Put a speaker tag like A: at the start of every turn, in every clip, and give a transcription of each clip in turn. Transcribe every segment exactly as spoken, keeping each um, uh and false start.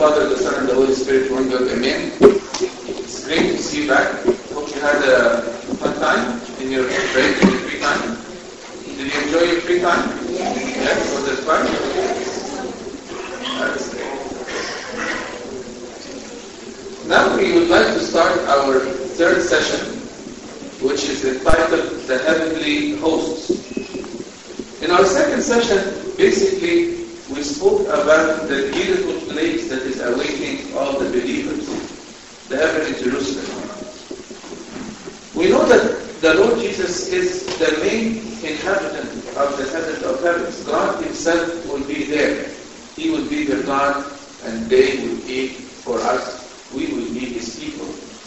A: Father, the Son, and the Holy Spirit, one God, amen. It's great to see you back. Hope you had a fun time in your break, in your free time. Did you enjoy your free time? Yes. Yes? Was it fun? That's great. Now we would like to start our third session, which is entitled The Heavenly Hosts. In our second session, basically, we spoke about the beautiful place that is awaiting all the believers, the heavenly Jerusalem. We know that the Lord Jesus is the main inhabitant of the heaven of heavens. God Himself will be there. He will be the God, and they will be for us. We will be His people.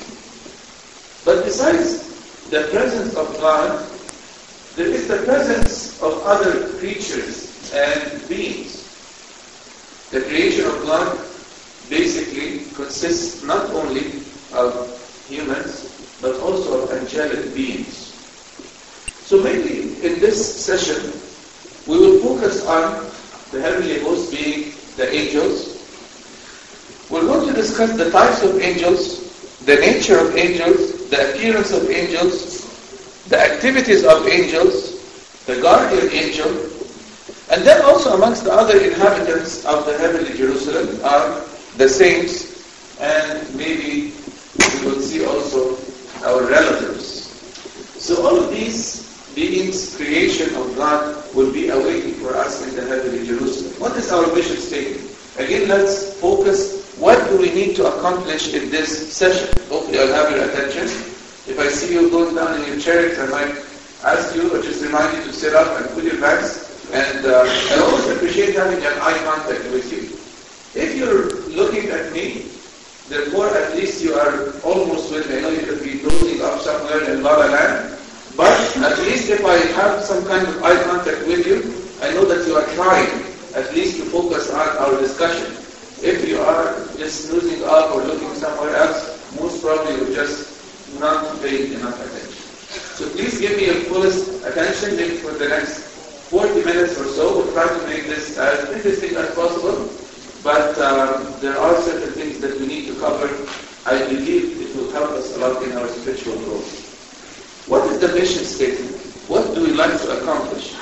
A: But besides the presence of God, there is the presence of other creatures and beings. The creation of God basically consists not only of humans, but also of angelic beings. So maybe in this session, we will focus on the heavenly host being the angels. We're going to discuss the types of angels, the nature of angels, the appearance of angels, the activities of angels, the guardian angel, and then also amongst the other inhabitants of the heavenly Jerusalem are the saints, and maybe we will see also our relatives. So all of these beings, creation of God, will be awaiting for us in the heavenly Jerusalem. What is our mission statement? Again, let's focus. What do we need to accomplish in this session? Hopefully I'll have your attention. If I see you going down in your chairs, I might ask you or just remind you to sit up and put your bags. And uh, I always appreciate having an eye contact with you. If you're looking at me, therefore at least you are almost with me. I know you could be dozing up somewhere in La La Land, but at least if I have some kind of eye contact with you, I know that you are trying at least to focus on our discussion. If you are just snoozing up or looking somewhere else, most probably you're just not paying enough attention. So please give me your fullest attention maybe for the next forty minutes or so. We'll try to make this as interesting as possible, but um, there are certain things that we need to cover. I believe it will help us a lot in our spiritual growth. What is the mission statement? What do we like to accomplish?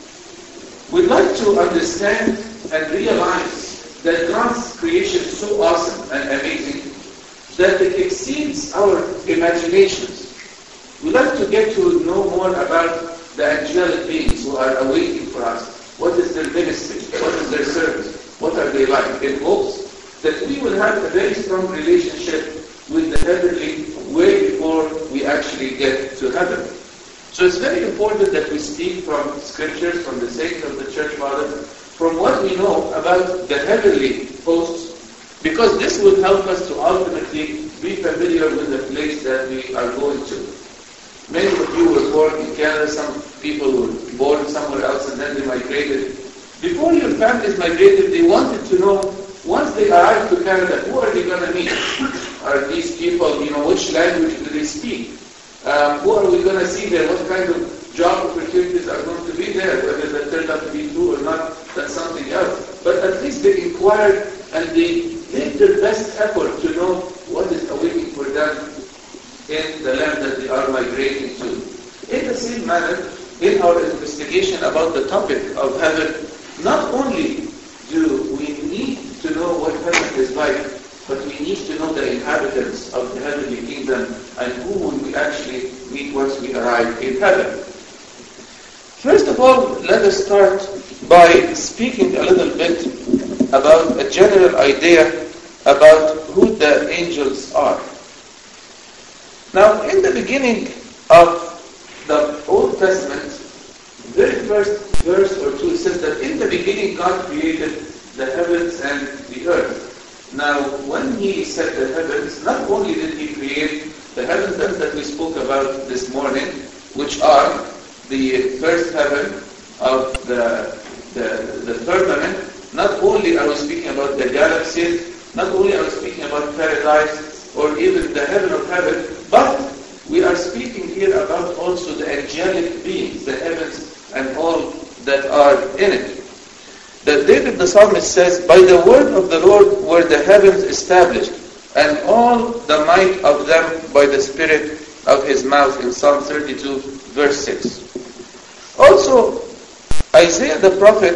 A: We'd like to understand and realize that God's creation is so awesome and amazing that it exceeds our imaginations. We'd like to get to know more about the angelic beings who are awaiting for us. What is their ministry? What is their service? What are they like? In hopes that we will have a very strong relationship with the heavenly way before we actually get to heaven. So it's very important that we speak from scriptures, from the saints of the church fathers, from what we know about the heavenly hosts, because this will help us to ultimately be familiar with the place that we are going to. Many of you were born in Canada, some people were born somewhere else and then they migrated. Before your families migrated, they wanted to know, once they arrive to Canada, who are they going to meet? Are these people, you know, which language do they speak? Um, who are we going to see there? What kind of job opportunities are going to be there? Whether that turned out to be true or not, that's something else. But at least they inquired and they did their best effort to know what is awaiting for them in the land that they are migrating to. In the same manner, in our investigation about the topic of heaven, not only do we need to know what heaven is like, but we need to know the inhabitants of the heavenly kingdom and who will we actually meet once we arrive in heaven. First of all, let us start by speaking a little bit about a general idea about who the angels are. Now, in the beginning of the Old Testament, very first verse or two says that in the beginning God created the heavens and the earth. Now, when He said the heavens, not only did He create the heavens that we spoke about this morning, which are the first heaven of the, the, the firmament, not only are we speaking about the galaxies, not only are we speaking about paradise or even the heaven of heaven, but we are speaking here about also the angelic beings, the heavens and all that are in it. The, uh, David the psalmist says, by the word of the Lord were the heavens established, and all the might of them by the spirit of his mouth, in Psalm thirty-two, verse six. Also, Isaiah the prophet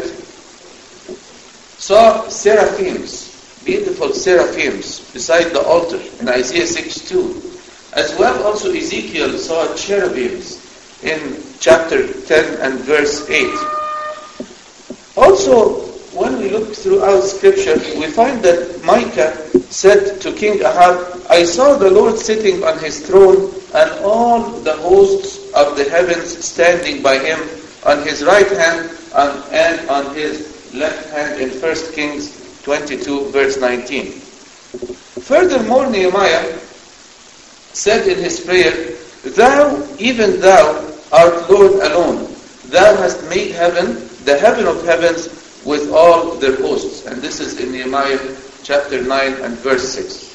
A: saw seraphims, beautiful seraphims, beside the altar, in Isaiah six two. As well, also Ezekiel saw cherubims in chapter ten and verse eight. Also, when we look throughout Scripture, we find that Micah said to King Ahab, I saw the Lord sitting on his throne, and all the hosts of the heavens standing by him, on his right hand and on his left hand, in First Kings twenty-two, verse nineteen. Furthermore, Nehemiah said in his prayer, Thou, even thou, art Lord alone. Thou hast made heaven, the heaven of heavens, with all their hosts. And this is in Nehemiah chapter nine and verse six.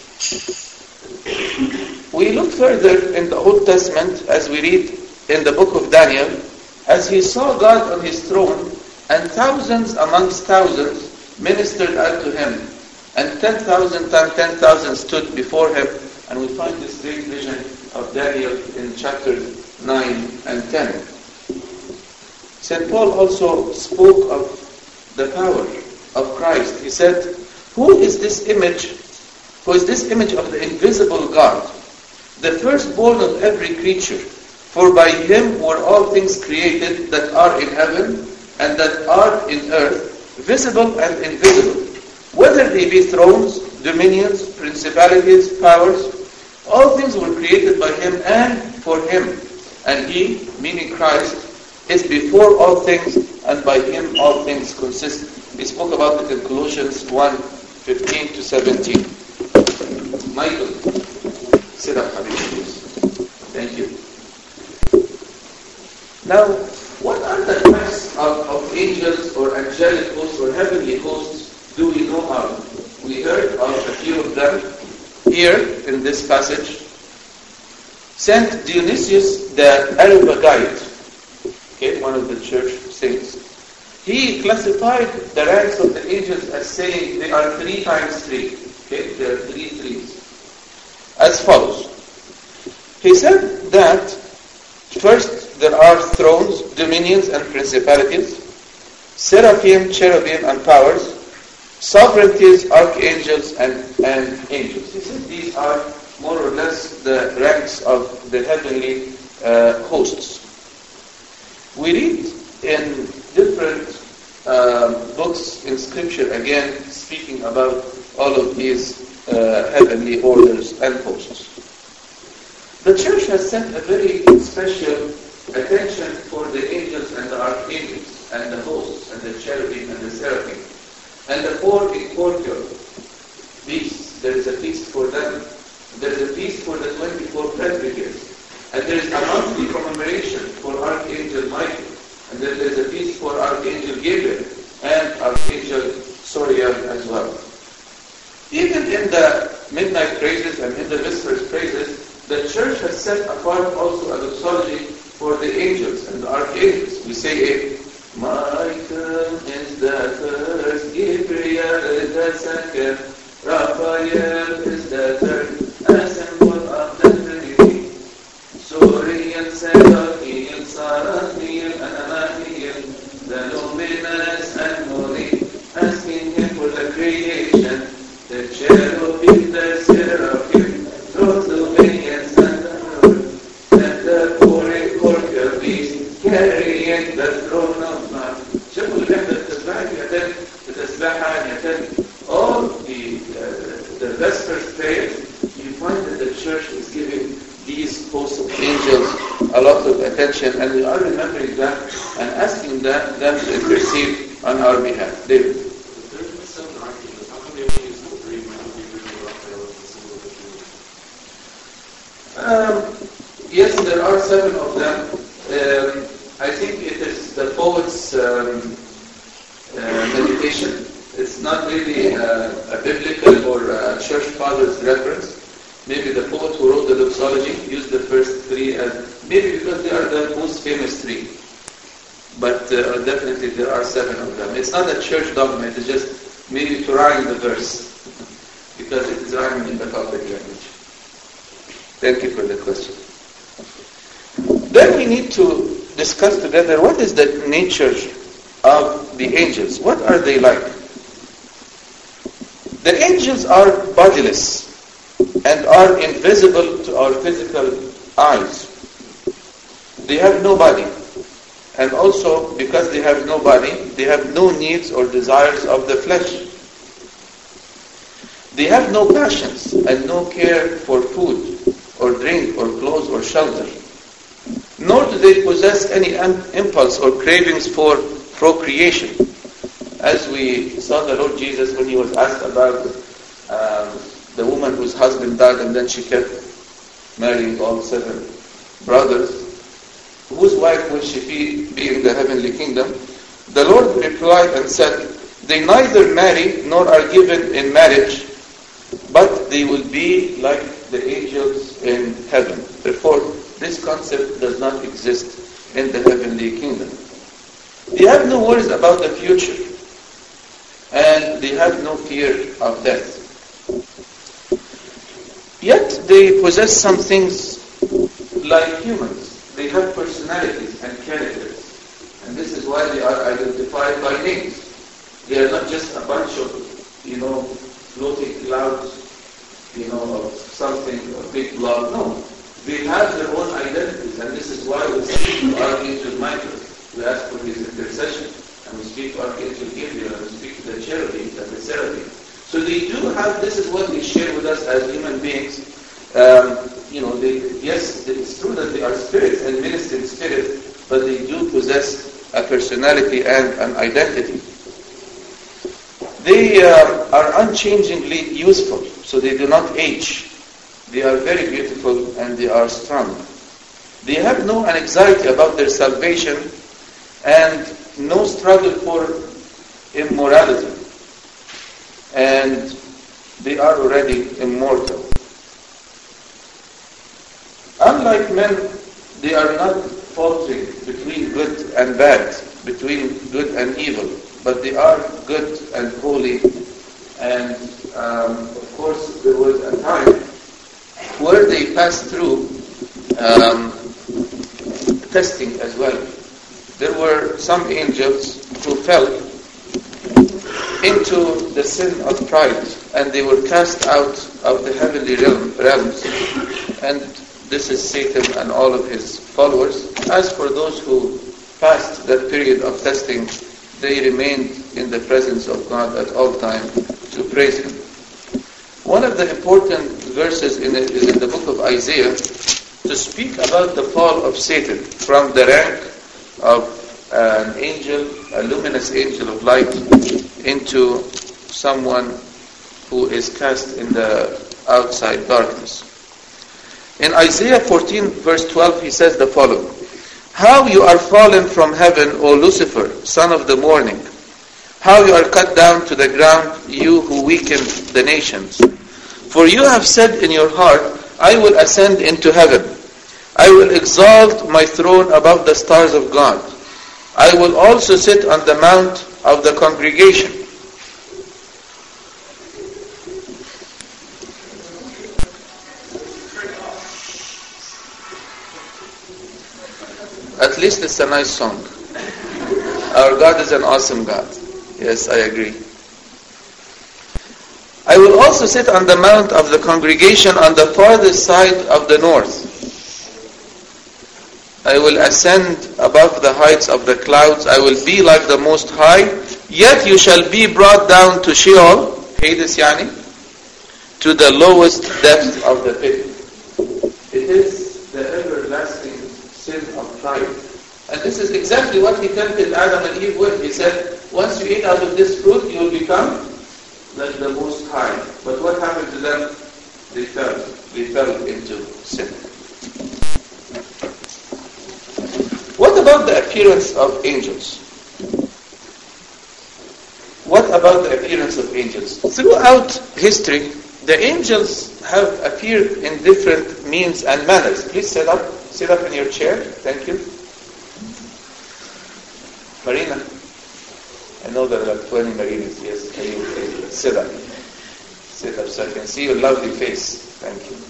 A: We look further in the Old Testament as we read in the book of Daniel, as he saw God on his throne, and thousands amongst thousands ministered unto him, and ten thousand times ten thousand stood before him. And we find this great vision of Daniel in chapter nine and ten. Saint Paul also spoke of the power of Christ. He said, Who is this image? Who is this image of the invisible God, the firstborn of every creature? For by him were all things created that are in heaven and that are in earth, visible and invisible, whether they be thrones, dominions, principalities, powers. All things were created by him and for him. And he, meaning Christ, is before all things, and by him all things consist. We spoke about it in Colossians one, fifteen to seventeen. Michael, sit up, Habib, please. Thank you. Now, what are the types of, of angels or angelic hosts or heavenly hosts do we know of? We heard of a few of them here in this passage. Saint Dionysius the Areopagite, okay, one of the church saints, he classified the ranks of the angels as saying they are three times three. Okay, there are three threes. As follows. He said that first there are thrones, dominions, and principalities, seraphim, cherubim, and powers, sovereignties, archangels, and, and angels. He said these are more or less the ranks of the heavenly uh, hosts. We read in different uh, books in Scripture, again, speaking about all of these uh, heavenly orders and hosts. The Church has set a very special attention for the angels and the archangels and the hosts and the cherubim and the seraphim and the four incorporeal beasts. There is a feast for them. There is a feast for the twenty-four presbyters. And there is a monthly commemoration for Archangel Michael. And then there is a feast for Archangel Gabriel and Archangel Soriel as well. Even in the midnight praises and in the vespers praises, the Church has set apart also a doxology for the angels and the archangels. We say it, Michael is the first, Gabriel is the second, Raphael is the third, a symbol of the Trinity. Soriel, Seraphim, Saraphim, and Anahiel, the luminous and holy, asking him for the creation, the cherubim, the seraphim, thrones, dominions, and the Lord, and the four incorporeal beasts, carrying the throne of man. شوفوا اللي احنا التسبيحة يتم التسبيحة يتم all the uh, the vespers prayers. You find that the Church is giving these hosts of angels a lot of attention, and we are remembering them and asking them, them to intercede on our behalf. David. Um, yes, there are seven of them. Um, I think it is the poet's um, uh, meditation. It's not really uh, a biblical or a church father's reference. Maybe the poet who wrote the doxology used the first three as, maybe because they are the most famous three. but uh, definitely there are seven of them. It's not a church dogma, it is just maybe to rhyme the verse, because it is rhyming in the Coptic language. Thank you for the question. Then we need to discuss together what is the nature of the angels. What are they like? The angels are bodiless and are invisible to our physical eyes. They have no body. And also, because they have no body, they have no needs or desires of the flesh. They have no passions and no care for food or drink or clothes or shelter. Nor do they possess any impulse or cravings for procreation. As we saw the Lord Jesus when he was asked about um, the woman whose husband died and then she kept marrying all seven brothers, whose wife will she be, be in the heavenly kingdom? The Lord replied and said, they neither marry nor are given in marriage, but they will be like the angels in heaven. Therefore, this concept does not exist in the heavenly kingdom. They have no worries about the future, and they have no fear of death. Yet they possess some things like humans. They have personalities and characters, and this is why they are identified by names. They are not just a bunch of, you know, floating clouds, you know, of something, a big blob. No. They have their own identities, and this is why we speak to Archangel Michael. We ask for his intercession, and we speak to Archangel Gabriel, and we speak to the cherubims and the seraphim. So they do have, this is what they share with us as human beings. Um, you know, they, yes, it's true that they are spirits and ministering spirits, but they do possess a personality and an identity. They uh, are unchangingly useful, so they do not age. They are very beautiful and they are strong. They have no anxiety about their salvation and no struggle for immorality. And they are already immortal. Unlike men, they are not faltering between good and bad, between good and evil, but they are good and holy. And um, of course, there was a time where they passed through um, testing as well. There were some angels who fell into the sin of pride, and they were cast out of the heavenly realm, realms. And this is Satan and all of his followers. As for those who passed that period of testing, they remained in the presence of God at all times to praise Him. One of the important verses in it is in the book of Isaiah to speak about the fall of Satan from the rank of an angel, a luminous angel of light, into someone who is cast in the outside darkness. In Isaiah fourteen verse twelve he says the following: How you are fallen from heaven, O Lucifer, son of the morning! How you are cut down to the ground, you who weakened the nations! For you have said in your heart, I will ascend into heaven. I will exalt my throne above the stars of God. I will also sit on the mount of the congregation. At least it's a nice song. Our God is an awesome God. Yes, I agree. I will also sit on the mount of the congregation on the farthest side of the north. I will ascend above the heights of the clouds. I will be like the Most High. Yet you shall be brought down to Sheol, Hades yani, to the lowest depth of the pit. It is the everlasting sin of pride. And this is exactly what he tempted Adam and Eve with. He said, once you eat out of this fruit, you will become like the Most High. But what happened to them? They fell. They fell into sin. What about the appearance of angels? What about the appearance of angels? Throughout history, the angels have appeared in different means and manners. Please sit up. Sit up in your chair. Thank you. Marina? I know there are like twenty Marinas. Yes, can you please sit up? Sit up so I can see your lovely face. Thank you.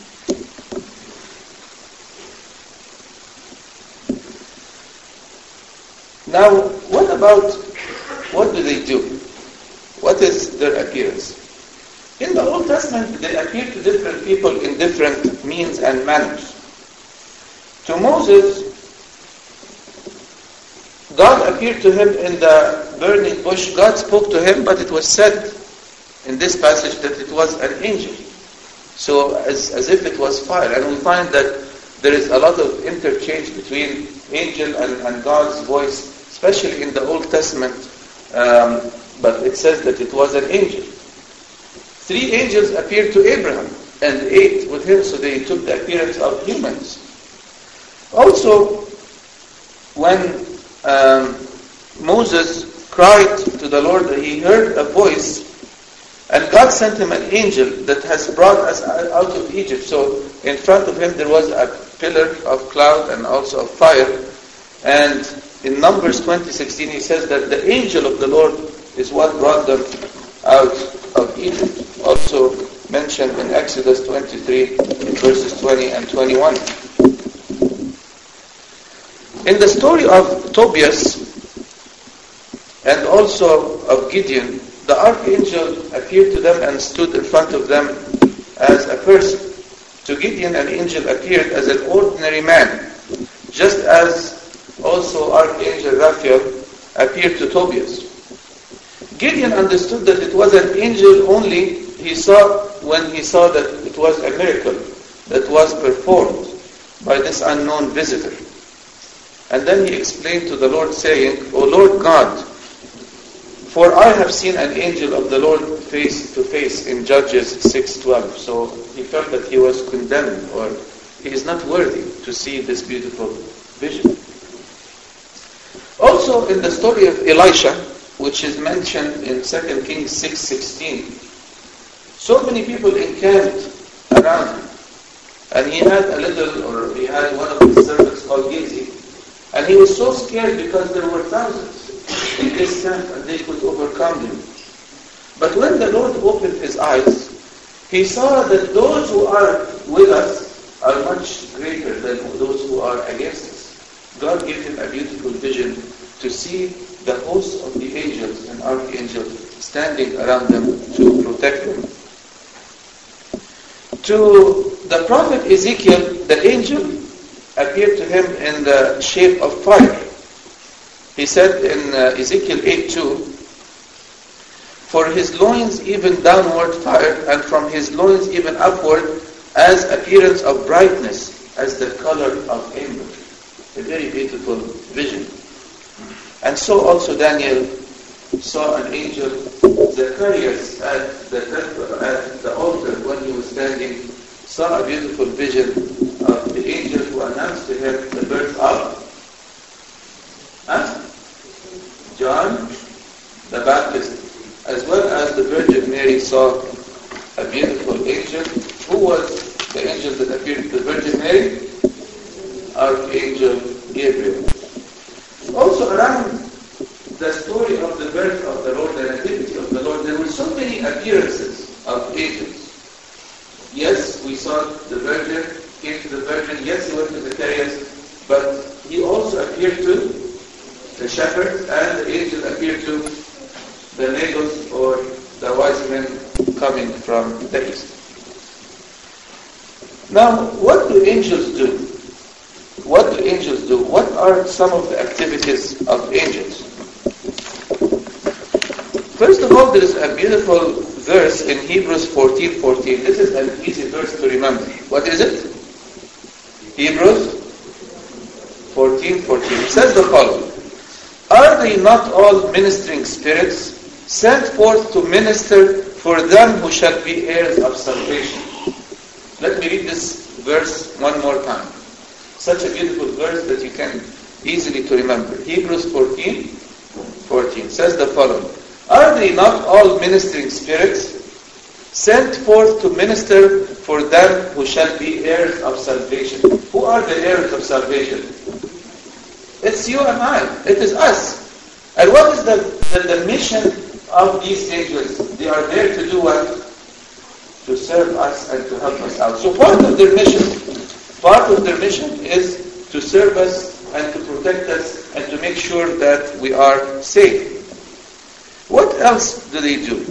A: Now, what about, what do they do? What is their appearance? In the Old Testament, they appear to different people in different means and manners. To Moses, God appeared to him in the burning bush. God spoke to him, but it was said in this passage that it was an angel. So as, as if it was fire. And we find that there is a lot of interchange between angel and, and God's voice, especially in the Old Testament. Um, but it says that it was an angel. Three angels appeared to Abraham and ate with him, so they took the appearance of humans. Also, when um, Moses cried to the Lord, he heard a voice, and God sent him an angel that has brought us out of Egypt. So in front of him there was a pillar of cloud and also of fire. And in Numbers twenty sixteen he says that the angel of the Lord is what brought them out of Egypt. Also mentioned in Exodus twenty-three, verses twenty and twenty-one. In the story of Tobias and also of Gideon, the archangel appeared to them and stood in front of them as a person. To Gideon, an angel appeared as an ordinary man, just as also Archangel Raphael appeared to Tobias. Gideon understood that it was an angel only he saw when he saw that it was a miracle that was performed by this unknown visitor. And then he explained to the Lord, saying, O Lord God, for I have seen an angel of the Lord face to face, in Judges six twelve. So he felt that he was condemned, or he is not worthy to see this beautiful vision. Also in the story of Elisha, which is mentioned in Second Kings six sixteen, so many people encamped around him. And he had a little, or he had one of his servants called Gehazi. And he was so scared because there were thousands in this camp and they could overcome him. But when the Lord opened his eyes, he saw that those who are with us are much greater than those who are against us. God gave him a beautiful vision to see the hosts of the angels and archangels standing around them to protect them. To the prophet Ezekiel, the angel appeared to him in the shape of fire. He said in uh, Ezekiel eight two, for his loins even downward fire, and from his loins even upward as appearance of brightness, as the color of amber. A very beautiful vision. And so also Daniel saw an angel, Zacharias, at the temple, at the altar when he was standing, saw a beautiful vision of the angel who announced to him the birth of huh? John the Baptist, as well as the Virgin Mary saw a beautiful angel. Who was the angel that appeared to the Virgin Mary? Archangel Gabriel. Also around the story of the birth of the Lord, the nativity of the Lord, there were so many appearances of angels. Yes, we saw the Virgin, came to the Virgin. Yes, he went to Zacharias, but he also appeared to the shepherds, and the angel appeared to the Magos, or the wise men coming from the east. Now, what do angels do? What do angels do? What are some of the activities of angels? First of all, there is a beautiful verse in Hebrews fourteen fourteen. This is an easy verse to remember. What is it? Hebrews fourteen fourteen. It says the following: are they not all ministering spirits, sent forth to minister for them who shall be heirs of salvation? Let me read this verse one more time. Such a beautiful verse that you can easily to remember. Hebrews fourteen fourteen says the following: are they not all ministering spirits, sent forth to minister for them who shall be heirs of salvation? Who are the heirs of salvation? It's you and I. It is us. And what is the, the, the mission of these angels? They are there to do what? To serve us and to help us out. So part of their mission, part of their mission is to serve us and to protect us and to make sure that we are safe. What else do they do?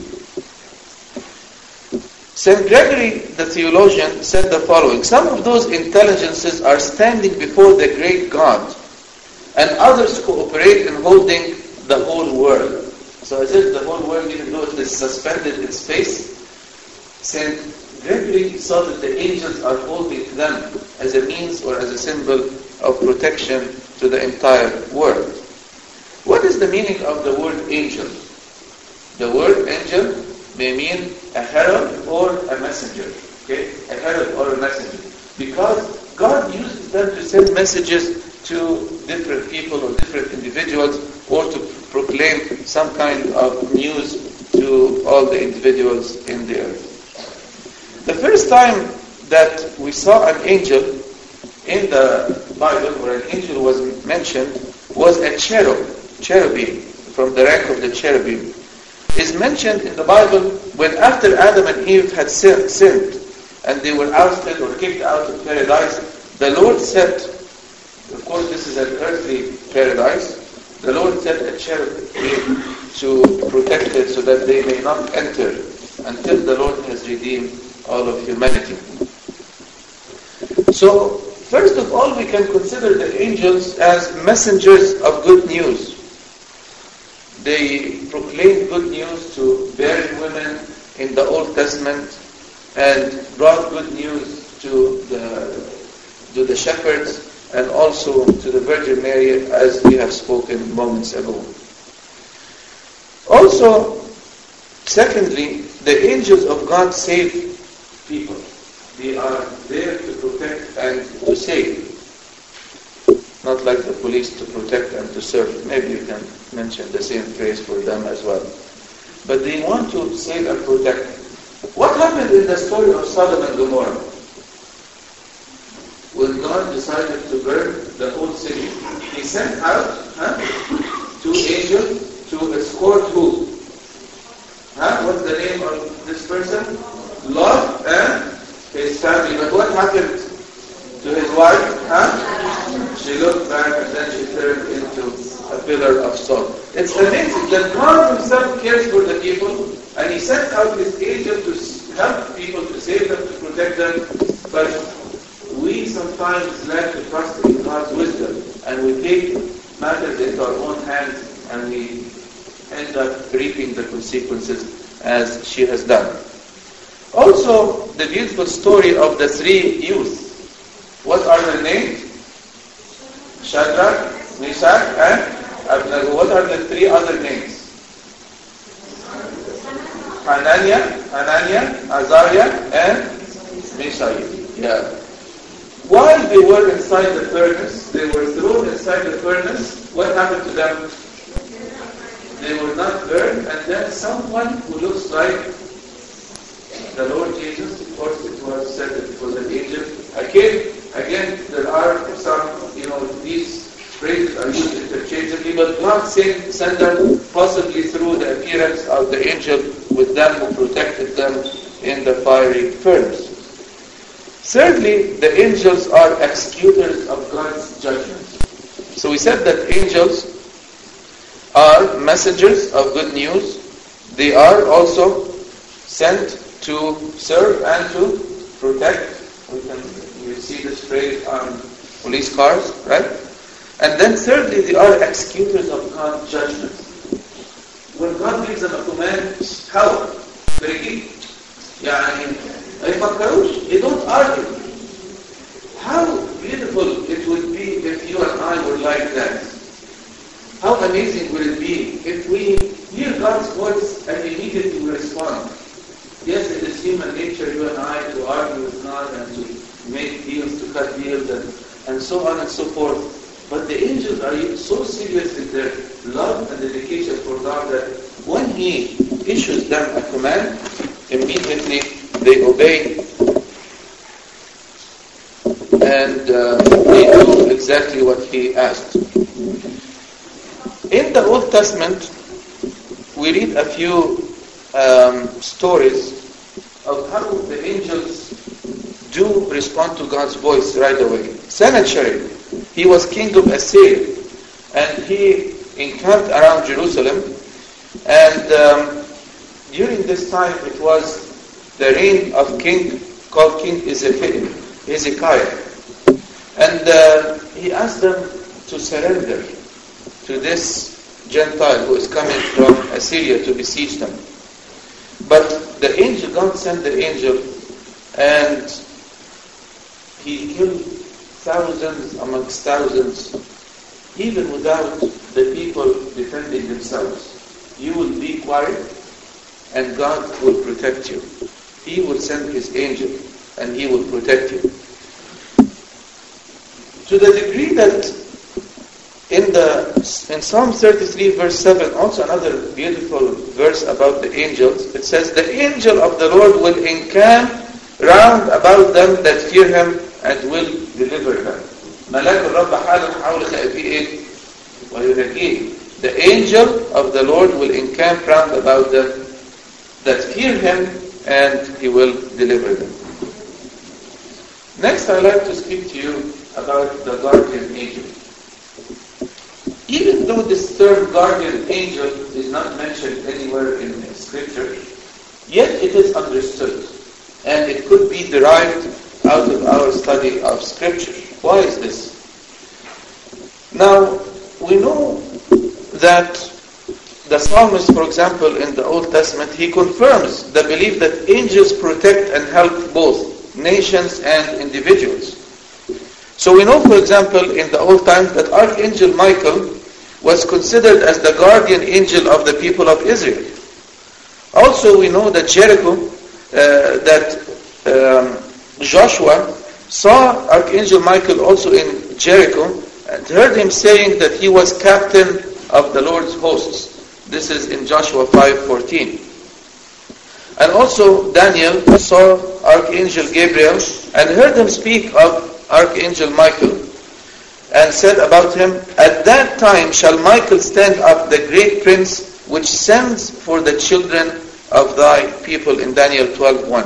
A: Saint Gregory, the theologian, said the following: some of those intelligences are standing before the great God, and others cooperate in holding the whole world. So as if the whole world, even though it is suspended in space, Saint Gregory saw that the angels are holding them as a means or as a symbol of protection to the entire world. What is the meaning of the word angel? The word angel may mean a herald or a messenger. Okay? A herald or a messenger. Because God uses them to send messages to different people or different individuals, or to proclaim some kind of news to all the individuals in the earth. The first time that we saw an angel in the Bible, where an angel was mentioned, was a cherub, cherubim, from the rank of the cherubim, is mentioned in the Bible when after Adam and Eve had sin, sinned and they were ousted or kicked out of paradise, the Lord said, of course this is an earthly paradise, the Lord set a cherubim to protect it so that they may not enter until the Lord has redeemed all of humanity. So, first of all, we can consider the angels as messengers of good news. They proclaimed good news to barren women in the Old Testament and brought good news to the, to the shepherds and also to the Virgin Mary, as we have spoken moments ago. Also, secondly, the angels of God save people. They are there to protect and to save. Not like the police to protect and to serve. Maybe you can mention the same phrase for them as well. But they want to save and protect. What happened in the story of Sodom and Gomorrah? When God decided to burn the whole city, He sent out huh, two angels to escort who? Huh? What's the name of this person? Lot and his family. But what happened to his wife? Huh? She looked back and then she turned into a pillar of salt. It's amazing that God Himself cares for the people, and He sent out His angel to help people, to save them, to protect them. But we sometimes lack to trust in God's wisdom, and we take matters into our own hands, and we end up reaping the consequences as she has done. Also, the beautiful story of the three youth. What are their names? Shadrach, Meshach, and Abednego. What are the three other names? Hananiah, Hananiah, Azariah, and Mishael. Yeah. While they were inside the furnace, they were thrown inside the furnace, what happened to them? They were not burned, and then someone who looks like the Lord Jesus, of course it was said that it was an angel. Again, again, there are some, you know, these phrases are used interchangeably, but God sent, sent them possibly through the appearance of the angel with them who protected them in the fiery furnace. Thirdly, the angels are executors of God's judgment. So we said that angels are messengers of good news. They are also sent to serve and to protect. We can you see this phrase on police cars, right? And then thirdly, they are executors of God's judgment. When God gives them a command, how? Very يعني يفكروش, they don't argue. How beautiful it would be if you and I were like that. How amazing would it be if we hear God's voice and immediately respond. Yes, it is human nature, you and I, to argue with God and to make deals, to cut deals, and, and so on and so forth. But the angels are so serious in their love and dedication for God that when He issues them a command, immediately they obey, and uh, they do exactly what He asked.
B: In the Old Testament, we read a few um, stories of how the angels do respond to God's voice right away. Sennacherib, he was king of Assyria, and he encamped around Jerusalem, and um, during this time it was the reign of king called King Hezekiah, and uh, he asked them to surrender to this Gentile who is coming from Assyria to besiege them. But the angel, God sent the angel, and he killed thousands amongst thousands, even without the people defending themselves. You will be quiet, and God will protect you. He will send his angel, and he will protect you. To the degree that in the in Psalm thirty-three verse seven, also another beautiful verse about the angels, it says, the angel of the Lord will encamp round about them that fear him and will deliver them. ملاك الرب حالا حول خائفيه ايه؟ وينجيه. The angel of the Lord will encamp round about them that fear him, and he will deliver them. Next, I'd like to speak to you about the guardian angel. Even though this term guardian angel is not mentioned anywhere in Scripture, yet it is understood, and it could be derived out of our study of Scripture. Why is this? Now, we know that the psalmist, for example, in the Old Testament, he confirms the belief that angels protect and help both nations and individuals. So we know, for example, in the old times that Archangel Michael was considered as the guardian angel of the people of Israel. Also, we know that Jericho, uh, that um, Joshua saw Archangel Michael also in Jericho and heard him saying that he was captain of the Lord's hosts. This is in Joshua five fourteen. And also Daniel saw Archangel Gabriel and heard him speak of Archangel Michael, and said about him, at that time shall Michael stand up, the great prince, which sends for the children of thy people, in Daniel twelve one.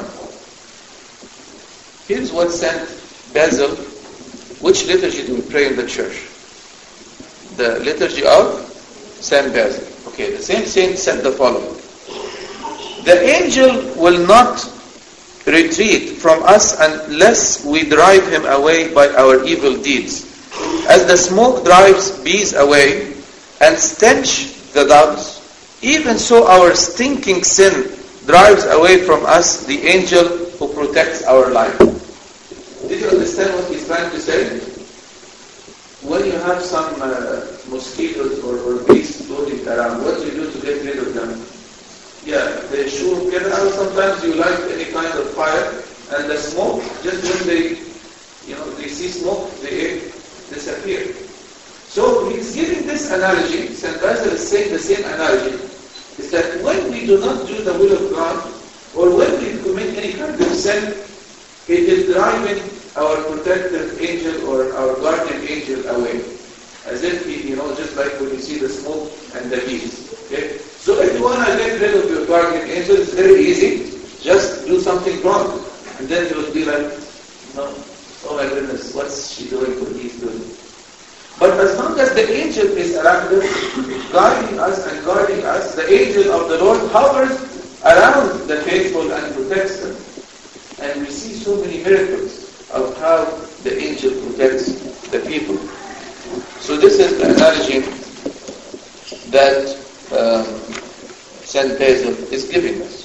B: Here's what sent Basil. Which liturgy do we pray in the church? The liturgy of Saint Basil. Okay, the same saint said the following. The angel will not retreat from us unless we drive him away by our evil deeds. As the smoke drives bees away and stench the dogs, even so our stinking sin drives away from us the angel who protects our life. Did you understand what he's trying to say? When you have some uh, mosquitoes or, or bees floating around, what do you do to get rid of them? Yeah, they shoot, get out. Sometimes you light any kind of fire, and the smoke, just when they, you know, they see smoke, they disappear. So he's giving this analogy. Saint Basil is saying the same analogy. Is that when we do not do the will of God, or when we commit any kind of sin, it is driving our protective angel or our guardian angel away. As if he, you know, just like when you see the smoke and the bees. Okay? So if you want to get rid of your guardian angel, it's very easy. Just do something wrong. And then you will be like, no, oh my goodness, what's she doing, what he's doing? But as long as the angel is around us, guiding us and guarding us, the angel of the Lord hovers around the faithful and protects them. And we see so many miracles of how the angel protects the people. So this is the analogy that um, Saint Basil is giving us.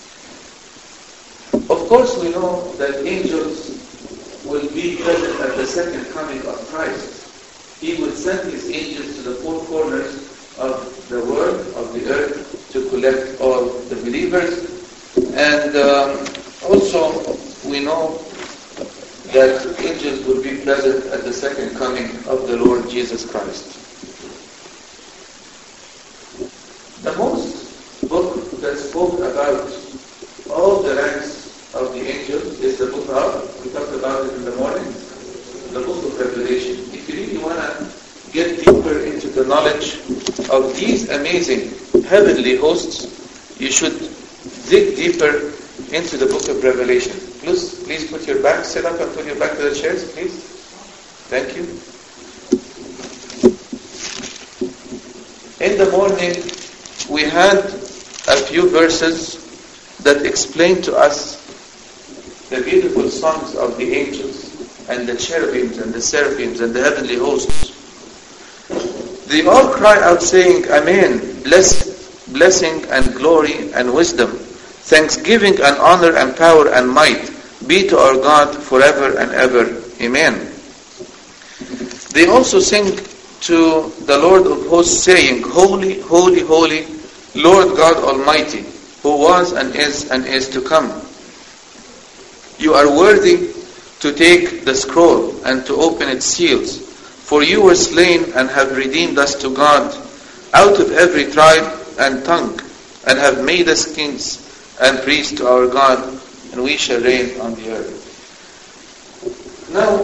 B: Of course, we know that angels will be present at the second coming of Christ. He will send his angels to the four corners of the world, of the earth, to collect all the believers. And um, also, we know that angels will be present at the second coming of the Lord Jesus Christ. The most book that spoke about all the ranks of the angels is the book of, we talked about it in the morning, the book of Revelation. If you really want to get deeper into the the knowledge of these amazing heavenly hosts, you should dig deeper into the book of Revelation. Please, please put your back, sit up and put your back to the chairs, please. Thank you. In the morning, we had a few verses that explain to us the beautiful songs of the angels and the cherubims and the seraphims and the heavenly hosts. They all cry out saying, Amen, bless, blessing and glory and wisdom, thanksgiving and honor and power and might be to our God forever and ever. Amen. They also sing to the Lord of hosts saying, Holy, holy, holy, Lord God Almighty, who was and is and is to come. You are worthy to take the scroll and to open its seals, for you were slain and have redeemed us to God out of every tribe and tongue, and have made us kings and priests to our God, and we shall reign on the earth. Now,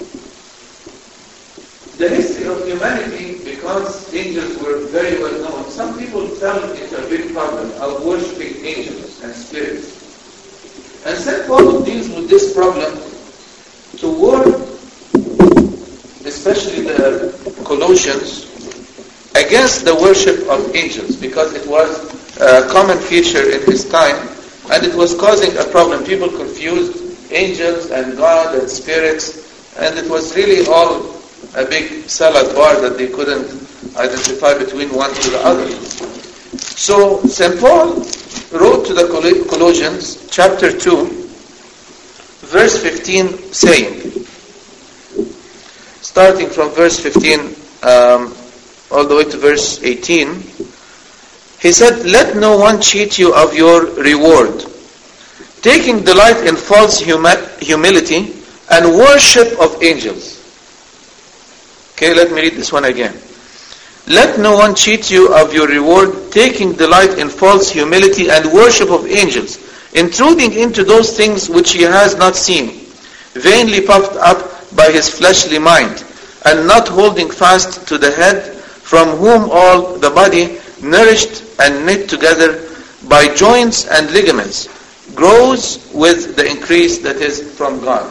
B: the history of humanity, because angels were very well known, some people fell into a big problem of worshipping angels and spirits. And Saint Paul deals with this problem to warn, especially the Colossians, against the worship of angels, because it was a common feature in his time, and it was causing a problem. People confused angels and God and spirits, and it was really all a big salad bar that they couldn't identify between one to the other. So Saint Paul wrote to the Colossians, chapter two, verse fifteen, saying, starting from verse fifteen um, all the way to verse eighteen, he said, Let no one cheat you of your reward, taking delight in false humi- humility and worship of angels. Okay, let me read this one again. Let no one cheat you of your reward, taking delight in false humility and worship of angels, intruding into those things which he has not seen, vainly puffed up by his fleshly mind, and not holding fast to the head, from whom all the body, nourished and knit together by joints and ligaments, grows with the increase that is from God.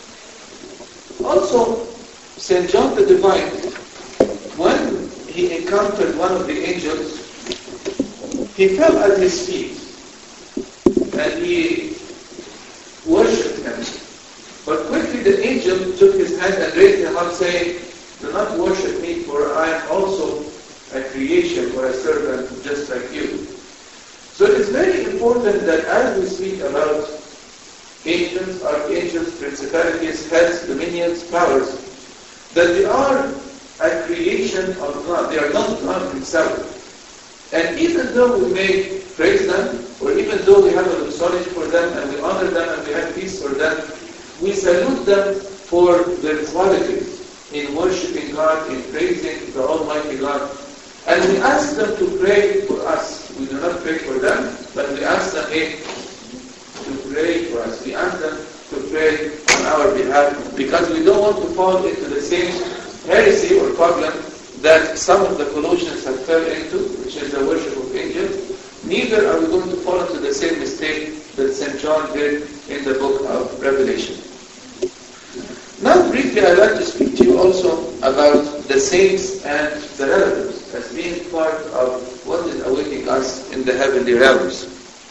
B: Also, Saint John the Divine, when he encountered one of the angels, he fell at his feet and he worshipped him. But quickly the angel took his hand and raised him up, saying, Do not worship me, for I am also a creation or a servant just like you. So it is very important that as we speak about angels, archangels, principalities, heads, dominions, powers, that they are a creation of God. They are not God himself. And even though we may praise them, or even though we have a doxology for them, and we honor them, and we have peace for them, we salute them for their qualities in worshiping God, in praising the Almighty God. And we ask them to pray for us. We do not pray for them, but we ask them hey, to pray for us. We ask them to pray on our behalf, because we don't want to fall into the same heresy or problem that some of the Colossians have fell into, which is the worship of angels. Neither are we going to fall into the same mistake that Saint John did in the book of Revelation. Now briefly I'd like to speak to you also about the saints and the relatives as being part of what is awaiting us in the heavenly realms.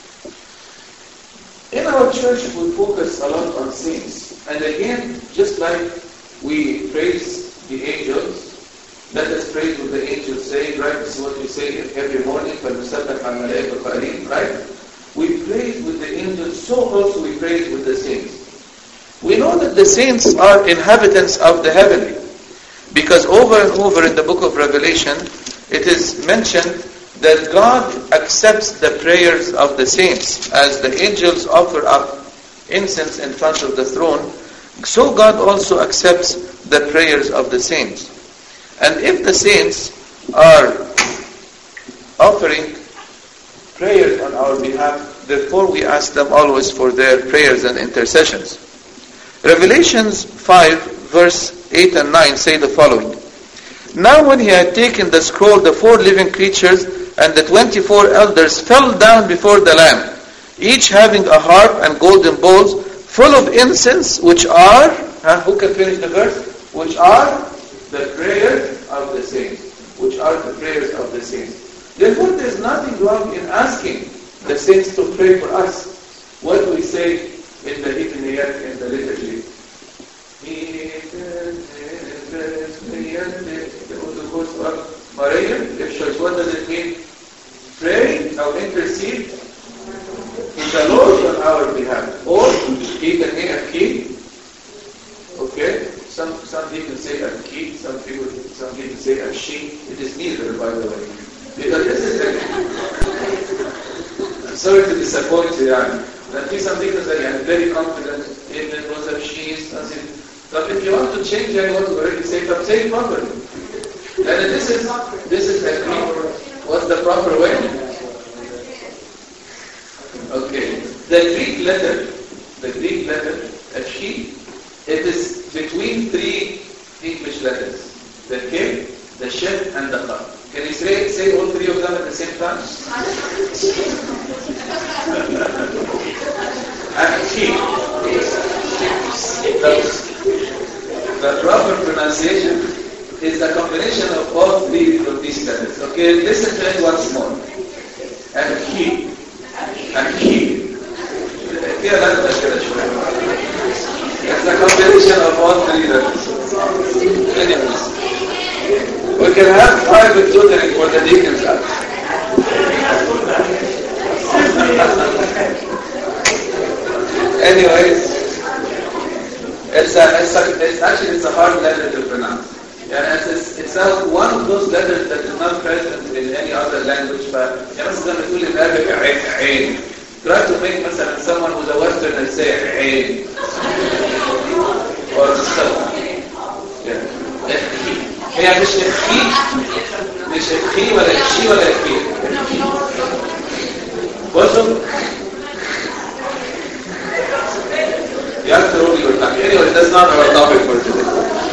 B: In our church we focus a lot on saints. And again, just like we praise the angels, let us praise what the angels say, right? This is what we say every morning, right? We praise with the angels, so also we praise with the saints. We know that the saints are inhabitants of the heavenly, because over and over in the book of Revelation, it is mentioned that God accepts the prayers of the saints. As the angels offer up incense in front of the throne, so God also accepts the prayers of the saints. And if the saints are offering prayers on our behalf, therefore we ask them always for their prayers and intercessions. Revelations five verse eight and nine say the following. Now when he had taken the scroll, the four living creatures and the twenty-four elders fell down before the Lamb, each having a harp and golden bowls full of incense, which are, huh, who can finish the verse? Which are the prayers of the saints. Which are the prayers of the saints. Therefore, there is nothing wrong in asking the saints to pray for us. What we say in the Hitaniyat, in the liturgy. What does it mean? Pray or intercede in the Lord on our behalf. Or Hitaniyat. Okay? Some some people say a key, some people some people say a she. It is neither, by the way. Because this is a, I'm sorry to disappoint you, Jan. That means some people say I'm very confident in the was of she's. But if you want to change, I want to already say, but say it properly. And this is this is a Greek. What's the proper way? Okay. The Greek letter, the Greek letter, a she, it is between three English letters. The K, the Shin, and the Qa. Can you say, say all three of them at the same time? Aki. The, the proper pronunciation is the combination of all three of these letters. Okay, listen to it once more. Aki. Aki. Here, let's get a It's a combination of all three letters. Anyways, we can have private tutoring for the deacons. Anyways, it's, a, it's, a, it's actually it's a hard letter to pronounce. Yeah, it's, it's, it's a, one of those letters that is not present in any other language. But yeah, مثلا بتقول in Arabic عين. Try to make مثلا someone who's a Westerner say عين. Or so. Yeah. هي مش اخي مش اخي ولا اخي ولا اخي. بصوا. You have to roll your tongue. Anyway, that's not our topic for today.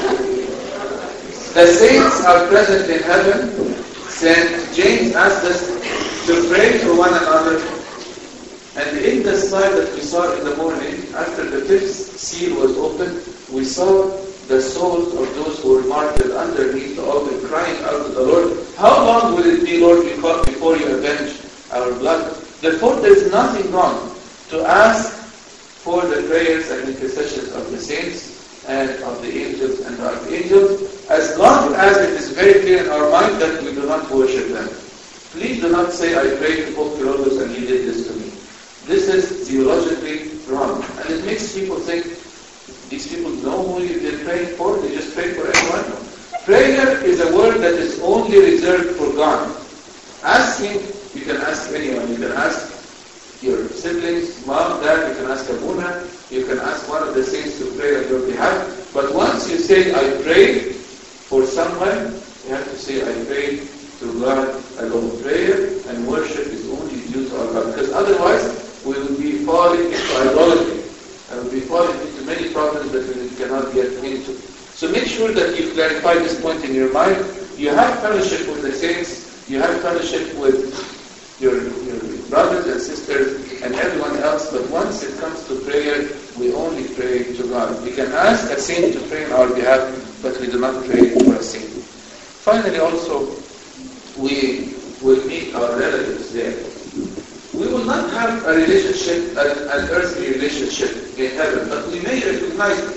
B: The saints are present in heaven. Saint James asked us to pray for one another. And in the slide that we saw in the morning, after the fifth seal was opened, we saw the souls of those who were martyred underneath the altar crying out to the Lord, how long will it be, Lord, before you avenge our blood? Therefore, there is nothing wrong to ask for the prayers and intercessions of the saints and of the angels and the archangels, as long as it is very clear in our mind that we do not worship them. Please do not say, I prayed to Pope Kyrillos and he did this to me. This is theologically wrong. And it makes people think, these people know who they're praying for, they just pray for everyone. Prayer is a word that is only reserved for God. Asking, you can ask anyone. You can ask your siblings, mom, dad, you can ask Abuna, you can ask one of the saints to pray on your behalf. But once you say, I prayed for someone, you have to say, I prayed to God alone. Prayer and worship is only due to our God. Because otherwise, we will be falling into idolatry. And we'll be falling into many problems that we cannot get into. So make sure that you clarify this point in your mind. You have fellowship with the saints. You have fellowship with your, your brothers and sisters and everyone else. But once it comes to prayer, we only pray to God. We can ask a saint to pray on our behalf, but we do not pray for a saint. Finally, also, we will meet our relatives there. We will not have a relationship, an, an earthly relationship in heaven, but we may recognize them.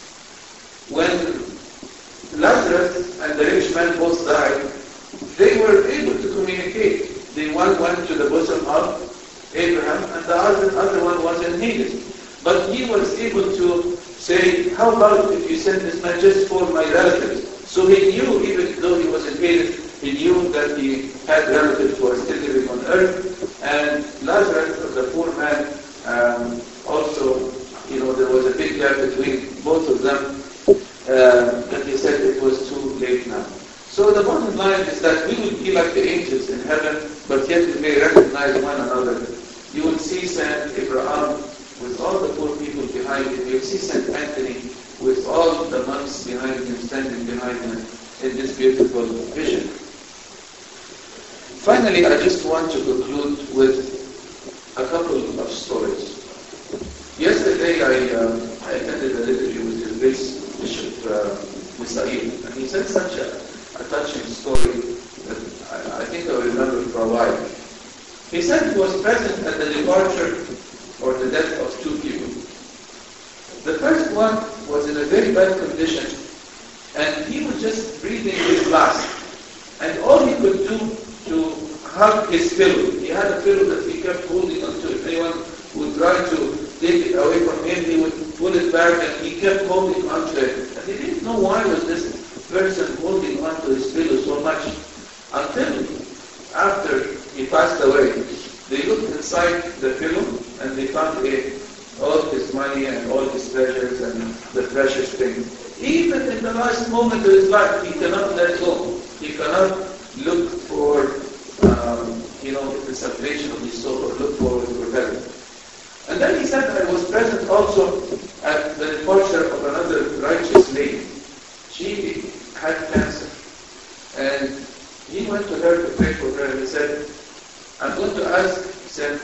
B: When Lazarus and the rich man both died, they were able to communicate. The one went to the bosom of Abraham, and the other, other one was in Hades. But he was able to say, how about if you send this man just for my relatives? So he knew, even though he was in Hades, he knew that he had relatives who were still living on earth. And Lazarus, the poor man, um, also, you know, there was a big gap between both of them. Uh, that he said it was too late now. So the bottom line is that we will be like the angels in heaven, but yet we may recognize one another. You will see Saint Abraham with all the poor people behind him. You will see Saint Anthony with all the monks behind him, standing behind him. in this beautiful vision. Finally, I just want to conclude with a couple of stories. Yesterday, I, uh, I attended a liturgy with his Grace Bishop uh, Misail, and he said such a, a touching story that I, I think I will remember for a while. He said he was present at the departure or the death of two people. The first one was in a very bad condition, and he was just breathing his last. And all he could do to hug his pillow, he had a pillow that he kept holding onto. If anyone would try to take it away from him, he would pull it back, and he kept holding onto it. And he didn't know why was this person holding onto his pillow so much, until after he passed away. They looked inside the pillow, and they found a, all his money and all his treasures and the precious things. Even in the last moment of his life, he cannot let go. He cannot look for, um, you know, the salvation of his soul or look forward for heaven. And then he said, I was present also at the departure of another righteous lady. She had cancer. And he went to her to pray for her, and he said, I'm going to ask, he said,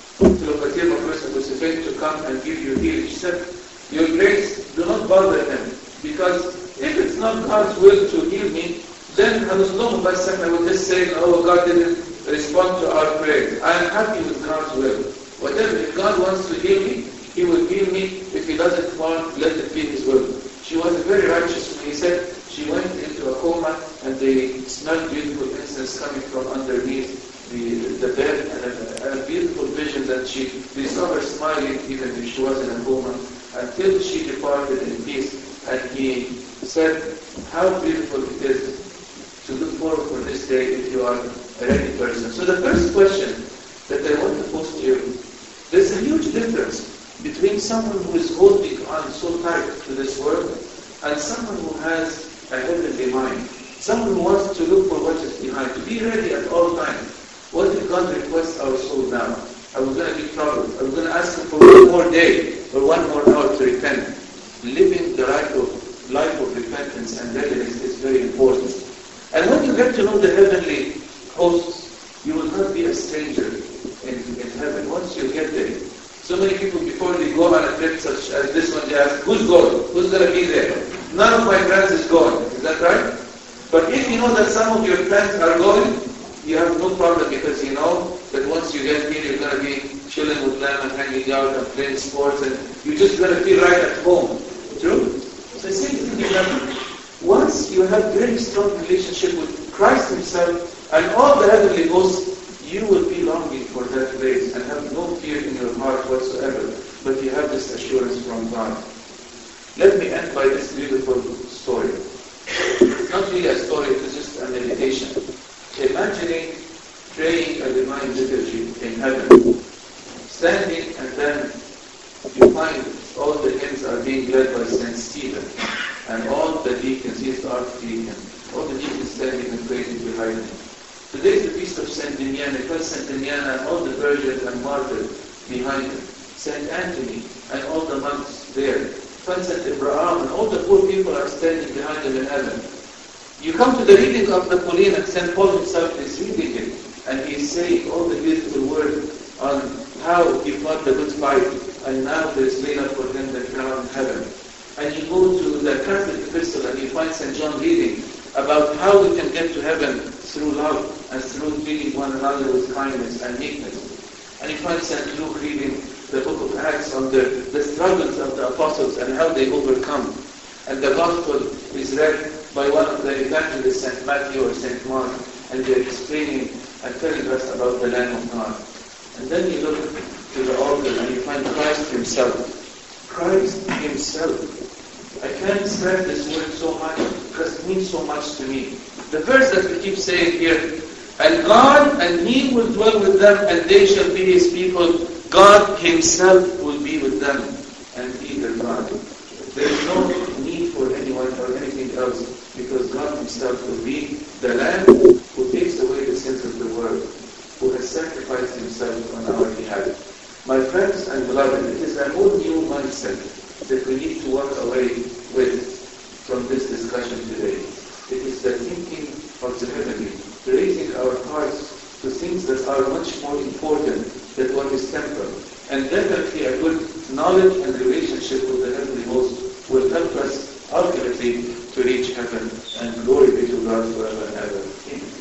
B: to come and give you healing. She said, Your Grace, do not bother him, because if it's not God's will to heal me, then I will just say, oh, God didn't respond to our prayers. I am happy with God's will. Whatever, if God wants to heal me, He will heal me. If He doesn't want, let it be His will. She was a very righteous woman. He said she went into a coma, and they smelled beautiful incense coming from underneath the, the bed, and a, a beautiful vision that she, they saw her smiling even if she was in a coma, until she departed in peace. And he said, how beautiful it is to look forward for this day if you are a ready person. So the first question that I want to pose to you, there's a huge difference between someone who is holding on so tight to this world and someone who has a heavenly mind. Someone who wants to look for what is behind, to be ready at all times. What did God request our soul now? Are we going to be troubled? Are we going to ask Him for one more day or one more hour to repent? Living the life of, life of repentance and readiness is very important. And when you get to know the heavenly hosts, you will not be a stranger in, in heaven. Once you get there, so many people before they go on a trip such as this one, they ask, who's going? Who's going to be there? None of my friends is going. Is that right? But if you know that some of your friends are going, you have no problem, because you know that once you get here, you're going to be chilling with them and hanging out and playing sports, and you're just going to feel right at home. True? So the same thing is happening. Once you have very strong relationship with Christ Himself and all the heavenly hosts, you will be longing for that place and have no fear in your heart whatsoever. But you have this assurance from God. Let me end by this beautiful story. It's not really a story, it's just a meditation. Imagining praying a divine liturgy in heaven, standing, and then you find all the hymns are being led by Saint Stephen, and all the deacons, he is the archdeacon, all the deacons standing and praising behind him. Today is the feast of Saint Damian, Saint Damian and all the virgins and martyrs behind him, Saint Anthony and all the monks there, Saint Abraham and all the poor people are standing behind him in heaven. You come to the reading of the Pauline, and Saint Paul himself is reading it, and he is saying all the beautiful words on how he fought the good fight, and now there is laid up for him the crown in heaven. And you go to the Catholic epistle, and you find Saint John reading about how we can get to heaven through love and through treating one another with kindness and meekness. And you find Saint Luke reading the book of Acts on the, the struggles of the apostles and how they overcome. And the gospel is read by one of the evangelists, Saint Matthew or Saint Mark, and they're explaining and telling us about the Lamb of God. And then you look to the altar and you find Christ Himself. Christ Himself. I can't stress this word so much because it means so much to me. The verse that we keep saying here, and God and He will dwell with them, and they shall be His people. God Himself will be with them and be their God. There is no need for anyone or anything else, because God Himself will be the Lamb who takes away the sins of the world, who has sacrificed Himself on our behalf. My friends and beloved, it is a whole new mindset that we need to walk away with from this discussion today.
A: It is the thinking of the heavenly, raising our hearts to things that are much more important than what is temporal. And definitely a good knowledge and relationship with the heavenly host will help us ultimately to reach heaven, and glory be to God forever and ever. Amen.